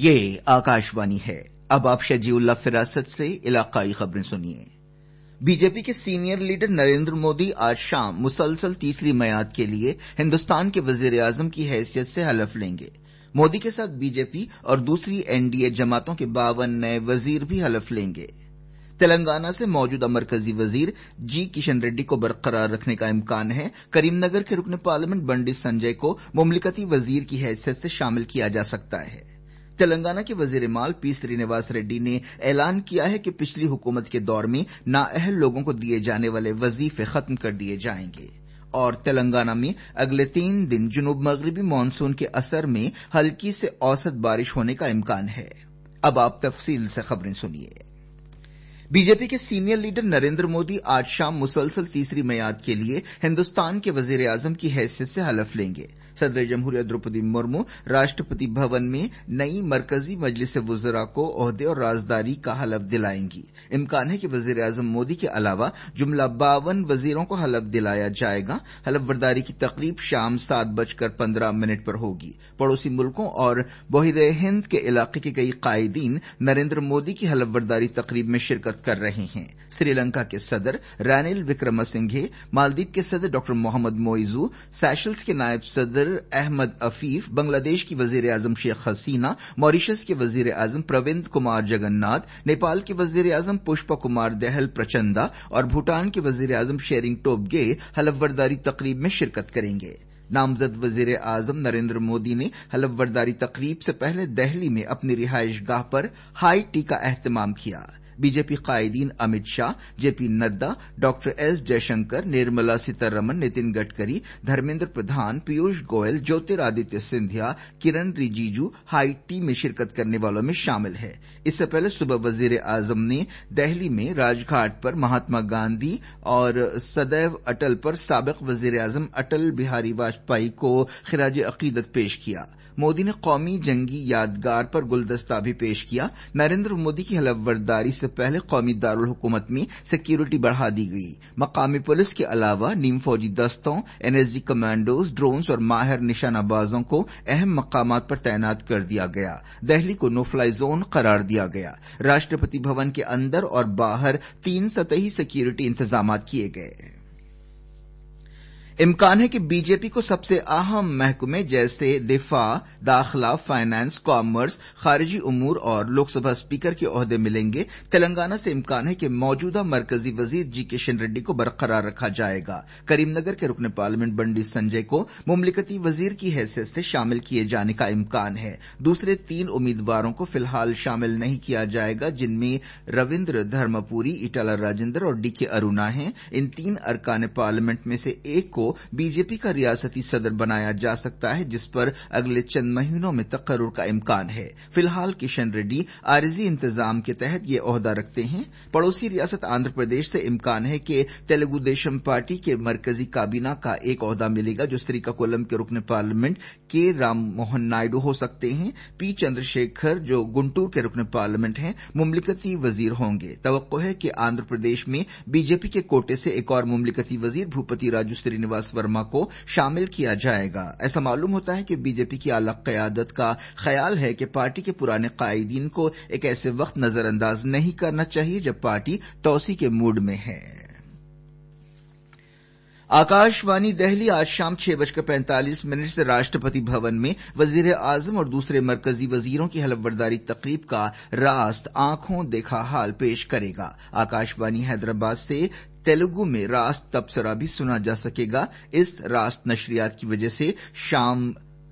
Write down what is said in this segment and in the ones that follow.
ये आकाशवाणी है। अब आप शजीउल्लाह फिरासत से इलाकाई खबरें सुनिए। बीजेपी के सीनियर लीडर नरेंद्र मोदी आज शाम मुसलसल तीसरी मियाद के लिए हिंदुस्तान के वजीर आजम की हैसियत से हलफ लेंगे। मोदी के साथ बीजेपी और दूसरी एनडीए जमातों के 52 नए वजीर भी हलफ लेंगे। तेलंगाना से मौजूदा मरकजी वजीर जी किशन रेड्डी को बरकरार रखने का इम्कान है। करीमनगर के रुकन पार्लियामेंट बंडी संजय को मुमलिकती वजीर की हैसियत से शामिल किया जा सकता है। तेलंगाना के वजीर माल पी श्रीनिवास रेड्डी ने ऐलान किया है कि पिछली हुकूमत के दौर में नाअहल लोगों को दिए जाने वाले वजीफे खत्म कर दिए जाएंगे और तेलंगाना में अगले 3 दिन जुनूब मगरिबी मानसून के असर में हल्की से औसत बारिश होने का इम्कान है। अब आप तफसील से खबरें सुनिए। बीजेपी के सीनियर लीडर नरेंद्र मोदी आज शाम मुसलसल तीसरी मियाद के लिए हिंदुस्तान के वजीर आजम की हैसियत से हलफ लेंगे। सदर जमहूरिया द्रौपदी मुर्मू राष्ट्रपति भवन में नई मरकजी मजलिस वुज़रा को ओहदे और राजदारी का हलफ दिलाएंगी। इम्कान है कि वजीर आजम मोदी के अलावा जुमला 52 वजीरों को हलफ दिलाया जाएगा। हलफ बर्दारी की तकरीब शाम 7:15 पर होगी। पड़ोसी मुल्कों और बहिरे हिंद के इलाके के कई कायदीन नरेंद्र मोदी की हलफ बर्दारी तकरीब में शिरकत कर रहे हैं। श्रीलंका के सदर रानिल विक्रमसिंघे, मालदीव के सदर डॉक्टर मोहम्मद मोइजू, सेशल्स के नायब सदर अहमद अफीफ, बांग्लादेश की वजीर आजम शेख हसीना, मॉरिशस के वजीर आजम प्रविंद कुमार जगन्नाथ, नेपाल के वजीर आजम पुष्प कुमार दहल प्रचंदा और भूटान के वजीर आजम शेरिंग टोब्गे हलफ बर्दारी तकरीब में शिरकत करेंगे। नामजद वजीर आजम नरेंद्र मोदी ने हलफ बर्दारी तकरीब से पहले दिल्ली में अपनी रिहाइश गाह पर हाई टी का एहतमाम किया। बीजेपी कायदीन Amit Shah, JP Nadda, doctor S Jaishankar, Nirmala Sitharaman, Nitin Gadkari, Dharmendra Pradhan, Piyush Goyal, Jyotiraditya Scindia, Kiren Rijiju high tea में शिरकत करने वालों में शामिल है। इससे पहले सुबह वजीर आजम ने दिल्ली में राजघाट पर महात्मा गांधी और सदैव अटल पर साबिक वजीर आजम अटल बिहारी वाजपेयी को खिराज अकीदत पेश किया। मोदी ने कौमी जंगी यादगार पर गुलदस्ता भी पेश किया। नरेंद्र मोदी की हलफ बर्दारी से पहले कौमी दारुल हुकूमत में सिक्योरिटी बढ़ा दी गई। मकामी पुलिस के अलावा नीम फौजी दस्तों, एनएसजी कमांडोज, ड्रोन्स और माहिर निशानाबाजों को अहम मकामात पर तैनात कर दिया गया। दिल्ली को नो फ्लाई जोन करार दिया गया। राष्ट्रपति भवन के अंदर और बाहर 3 सतही सिक्योरिटी इंतजाम किए गए। इम्कान है कि बीजेपी को सबसे अहम महकमे जैसे दिफा, दाखिला, फाइनेंस, कॉमर्स, खारिजी उमूर और लोकसभा स्पीकर के ओहदे मिलेंगे। तेलंगाना से इम्कान है कि मौजूदा मरकजी वजीर जी किशन रेड्डी को बरकरार रखा जाएगा। करीमनगर के रुकन पार्लियामेंट बंडी संजय को मुमलिकती वजीर की हैसियत से शामिल किए जाने का इम्कान है। दूसरे 3 उम्मीदवारों को फिलहाल शामिल नहीं किया जाएगा, जिनमें रविंद्र धर्मपुरी, इटाला राजेंद्र और डीके अरुणा हैं। इन 3 अरकान पार्लियामेंट में से एक को बीजेपी का रियासती सदर बनाया जा सकता है, जिस पर अगले चंद महीनों में तकर्रुर का इम्कान है। फिलहाल किशन रेड्डी आरिजी इंतजाम के तहत ये ओहदा रखते हैं। पड़ोसी रियासत आंध्र प्रदेश से इम्कान है कि तेलुगु देशम पार्टी के मरकजी काबीना का एक ओहदा मिलेगा, जो श्रीकाकुलम के रुकन पार्लियामेंट के राम मोहन नायडू हो सकते हैं। पी चंद्रशेखर, जो गुंटूर के रुकन पार्लियामेंट हैं, मुमलिकती वजीर होंगे। तवक्को है कि आंध्र प्रदेश में बीजेपी के कोटे से एक और मुमलिकती वजीर भूपति राजू श्रीनिवास वर्मा को शामिल किया जाएगा। ऐसा मालूम होता है कि बीजेपी की आला क़यादत का ख्याल है कि पार्टी के पुराने कायदीन को एक ऐसे वक्त नजरअंदाज नहीं करना चाहिए जब पार्टी तौसी के मूड में है। आकाशवाणी दिल्ली आज शाम 6:45 से राष्ट्रपति भवन में वजीर आजम और दूसरे मरकजी वजीरों की हलफ बर्दारी तकरीब का रास्त आंखों देखा हाल पेश करेगा। आकाशवाणी हैदराबाद से तेलुगु में रास्त तबसरा भी सुना जा सकेगा। इस रास्त नशरियात की वजह से शाम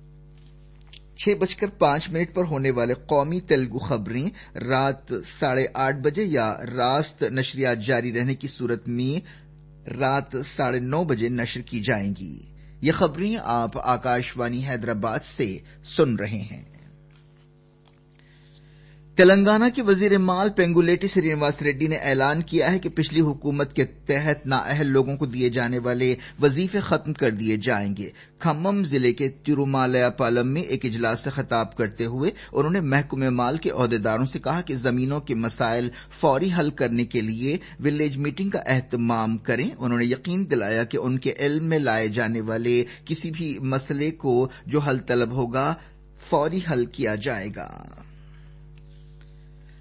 6:05 पर होने वाले कौमी तेलुगु खबरें रात 8:30 बजे या रास्त नशरियात जारी रहने की सूरत में रात 9:30 बजे नशर की जाएंगी। ये खबरें आप आकाशवाणी हैदराबाद से सुन रहे हैं। तेलंगाना के वजीर माल पेंगुलेटी श्रीनिवास रेड्डी ने ऐलान किया है कि पिछली हुकूमत के तहत नाअहल लोगों को दिए जाने वाले वजीफे खत्म कर दिए जाएंगे। खम्मम जिले के तिरुमालयापालम में एक इजलास से खिताब करते हुए उन्होंने महकमे माल के ओहदेदारों से कहा कि जमीनों के मसाइल फौरी हल करने के लिए विलेज मीटिंग का एहतमाम करें। उन्होंने यकीन दिलाया कि उनके इल्म में लाए जाने वाले किसी भी मसले को जो हल तलब होगा फौरी हल किया जाएगा।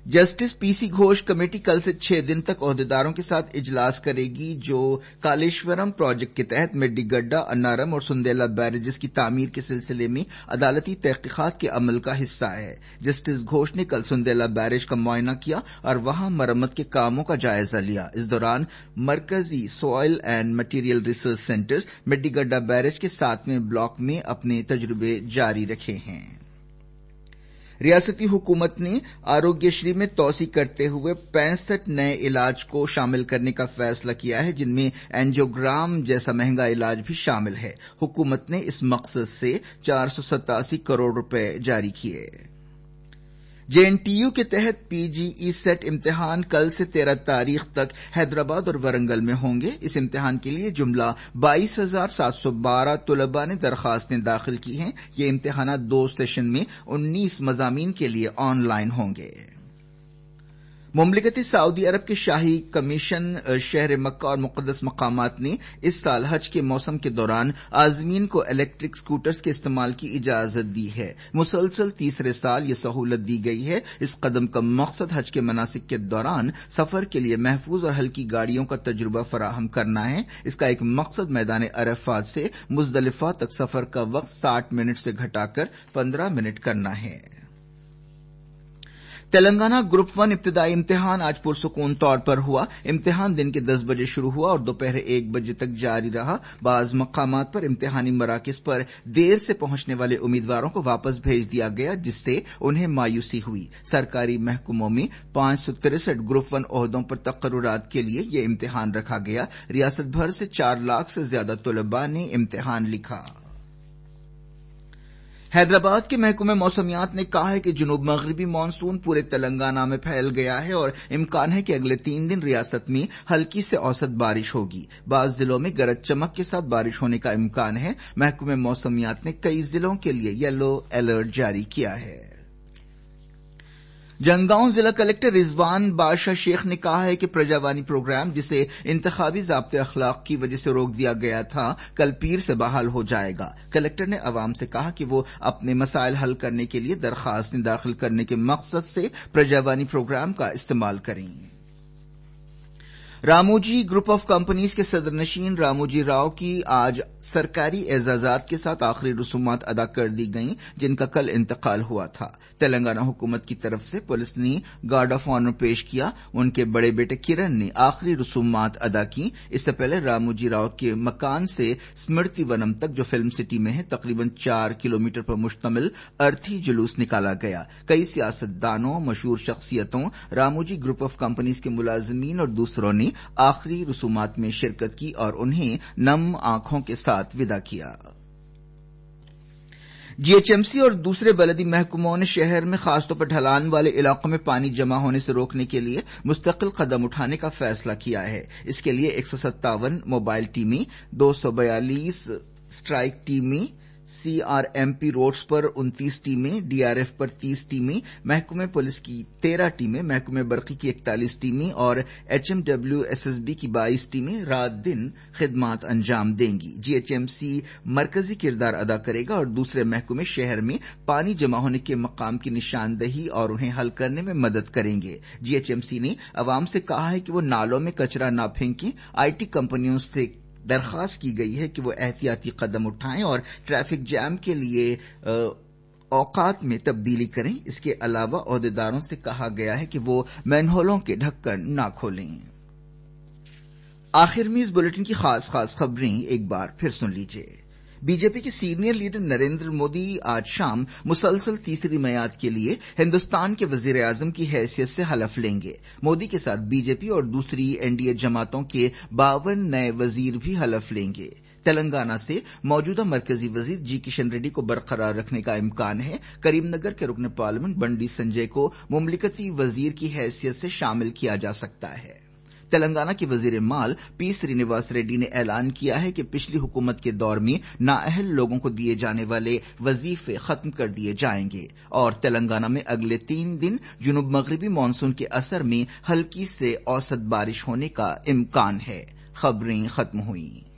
जस्टिस पीसी घोष कमेटी कल से 6 दिन तक ओहदेदारों के साथ इजलास करेगी जो कालेश्वरम प्रोजेक्ट के तहत मेड्डीगड्डा, अन्नारम और सुंदेला बैरेजेस की तामीर के सिलसिले में अदालती तहकीकात के अमल का हिस्सा है। जस्टिस घोष ने कल सुंदेला बैरेज का मुआयना किया और वहां मरम्मत के कामों का जायजा लिया। इस दौरान मरकजी soil and material research centres Medigadda barrage के 7वें ब्लॉक में अपने तजुर्बे जारी रखे हैं। रियासती हुकूमत ने आरोग्यश्री में तोसी करते हुए 65 नए इलाज को शामिल करने का फैसला किया है, जिनमें एंजियोग्राम जैसा महंगा इलाज भी शामिल है। हुकूमत ने इस मकसद से 487 करोड़ रुपए जारी किए। जेएनटीयू के तहत पीजीई सेट इम्तिहान कल से 13 तारीख तक हैदराबाद और वरंगल में होंगे। इस इम्तिहान के लिए जुमला 22,712 तलबा ने दरखास्तें दाखिल की हैं। ये इम्तिहानात 2 सेशन में 19 मज़ामीन के लिए ऑनलाइन होंगे। मुमलिकत सऊदी अरब के शाही कमीशन शहर मक्का और मुक़द्दस मकामात ने इस साल हज के मौसम के दौरान आज़मीन को इलेक्ट्रिक स्कूटर्स के इस्तेमाल की इजाजत दी है। मुसलसल तीसरे साल ये सहूलत दी गई है। इस कदम का मकसद हज के मनासिक के दौरान सफर के लिए महफूज और हल्की गाड़ियों का तजुर्बा फराहम करना है। इसका एक मकसद मैदान अरफात से मुज़दलिफा तक सफर का वक्त 60 मिनट से घटाकर 15 मिनट करना है। तेलंगाना ग्रुप 1 इब्तिदाई इम्तिहान आज पुरसुकून तौर पर हुआ। इम्तिहान दिन के 10 बजे शुरू हुआ और दोपहर 1 बजे तक जारी रहा। बाज़ मकामात पर इम्तिहानी मराकिज पर देर से पहुंचने वाले उम्मीदवारों को वापस भेज दिया गया, जिससे उन्हें मायूसी हुई। सरकारी महकमों में 563 ग्रुप 1 ओहदों पर तकर्रुरात के लिए यह इम्तिहान रखा गया। रियासत भर से 4 लाख से ज्यादा तलबा ने इम्तिहान लिखा। हैदराबाद के महकमे मौसमियात ने कहा है कि जुनूब मगरिबी मानसून पूरे तेलंगाना में फैल गया है और इम्कान है कि अगले 3 दिन रियासत में हल्की से औसत बारिश होगी। बाज़ जिलों में गरज चमक के साथ बारिश होने का इम्कान है। महकमे मौसमियात ने कई जिलों के लिए येलो अलर्ट जारी किया है। जंगांव जिला कलेक्टर रिजवान बादशाह शेख ने कहा है कि प्रजावानी प्रोग्राम, जिसे इंतखाबी ज़ाब्ते अखलाक की वजह से रोक दिया गया था, कल पीर से बहाल हो जाएगा। कलेक्टर ने अवाम से कहा कि वो अपने मसाइल हल करने के लिए दरखास्तें दाखिल करने के मकसद से प्रजावानी प्रोग्राम का इस्तेमाल करें। रामोजी ग्रुप ऑफ कंपनीज के सदरनशीन रामोजी राव की आज सरकारी एजाजात के साथ आखिरी रसूमात अदा कर दी गईं, जिनका कल इंतकाल हुआ था। तेलंगाना हुकूमत की तरफ से पुलिस ने गार्ड ऑफ ऑनर पेश किया। उनके बड़े बेटे किरण ने आखिरी रसूमात अदा की। इससे पहले रामोजी राव के मकान से स्मृति वनम तक, जो फिल्म सिटी में है, तकरीबन 4 किलोमीटर पर मुश्तमिल अर्थी जुलूस निकाला गया। कई सियासतदानों, मशहूर शख्सियतों, रामोजी ग्रुप ऑफ कंपनीज के मुलाजिमीन और दूसरों ने आखिरी रसूमात में शिरकत की और उन्हें नम आंखों के साथ विदा किया। जीएचएमसी और दूसरे बलदी महकमों ने शहर में खासतौर पर ढलान वाले इलाकों में पानी जमा होने से रोकने के लिए मुस्तकिल कदम उठाने का फैसला किया है। इसके लिए 157 मोबाइल टीमें, 242 स्ट्राइक टीमें, सीआरएमपी रोड्स पर 29 टीमें, डीआरएफ पर 30 टीमें, महकमे पुलिस की 13 टीमें, महकमे बरकी की 41 टीमें और एचएमडब्ल्यूएसएसबी की 22 टीमें रात दिन खिदमात अंजाम देंगी। जीएचएमसी मरकजी किरदार अदा करेगा और दूसरे महकमे शहर में पानी जमा होने के मकाम की निशानदही और उन्हें हल करने में मदद करेंगे। जीएचएमसी ने अवाम से कहा है कि वो नालों में कचरा न फेंकें। आईटी कंपनियों से दरखास्त की गई है कि वो एहतियाती कदम उठाएं और ट्रैफिक जैम के लिए औकात में तब्दीली करें। इसके अलावा ओहदेदारों से कहा गया है कि वो मैनहोलों के ढक्कन न खोलें। आखिर में इस बुलेटिन की खास खबरें एक बार फिर सुन लीजिए। बीजेपी के सीनियर लीडर नरेंद्र मोदी आज शाम मुसलसल तीसरी मियाद के लिए हिंदुस्तान के वजीर आजम की हैसियत से हलफ लेंगे। मोदी के साथ बीजेपी और दूसरी एनडीए जमातों के 52 नए वजीर भी हलफ लेंगे। तेलंगाना से मौजूदा मरकजी वजीर जी किशन रेड्डी को बरकरार रखने का इम्कान है। करीमनगर के रुकन पार्लियामेंट बंडी संजय को मुमलिकती वजीर की हैसियत से शामिल किया जा सकता है। तेलंगाना के वजीर माल पी श्रीनिवास रेड्डी ने ऐलान किया है कि पिछली हुकूमत के दौर में नाअहल लोगों को दिए जाने वाले वजीफे खत्म कर दिए जाएंगे और तेलंगाना में अगले 3 दिन जुनूब मगरिबी मानसून के असर में हल्की से औसत बारिश होने का इम्कान है। खबरें खत्म हुई।